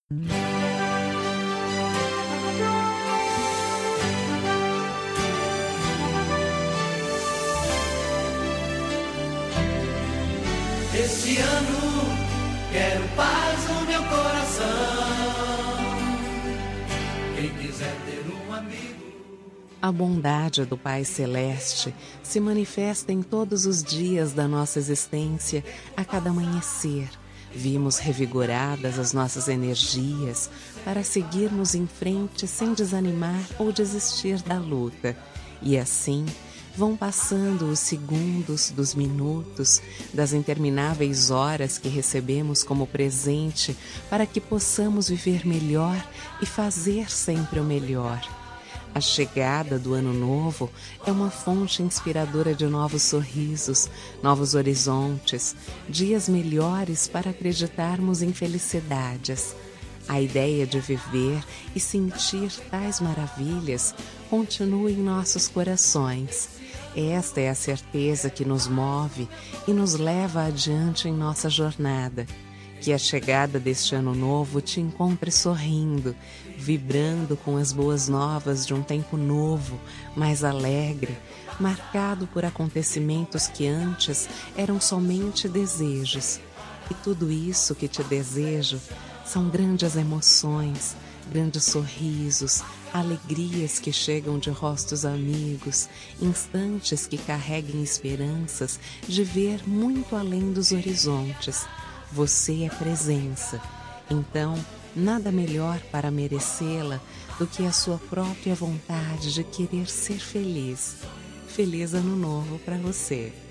Este ano quero paz no meu coração. Quem quiser ter um amigo. A bondade do Pai Celeste se manifesta em todos os dias da nossa existência, a cada amanhecer. Vimos revigoradas as nossas energias para seguirmos em frente sem desanimar ou desistir da luta. E assim, vão passando os segundos dos minutos, das intermináveis horas que recebemos como presente para que possamos viver melhor e fazer sempre o melhor. A chegada do Ano Novo é uma fonte inspiradora de novos sorrisos, novos horizontes, dias melhores para acreditarmos em felicidades. A ideia de viver e sentir tais maravilhas continua em nossos corações. Esta é a certeza que nos move e nos leva adiante em nossa jornada. Que a chegada deste ano novo te encontre sorrindo, vibrando com as boas novas de um tempo novo, mais alegre, marcado por acontecimentos que antes eram somente desejos. E tudo isso que te desejo são grandes emoções, grandes sorrisos, alegrias que chegam de rostos amigos, instantes que carreguem esperanças de ver muito além dos horizontes. Você é presença, então nada melhor para merecê-la do que a sua própria vontade de querer ser feliz. Feliz Ano Novo para você!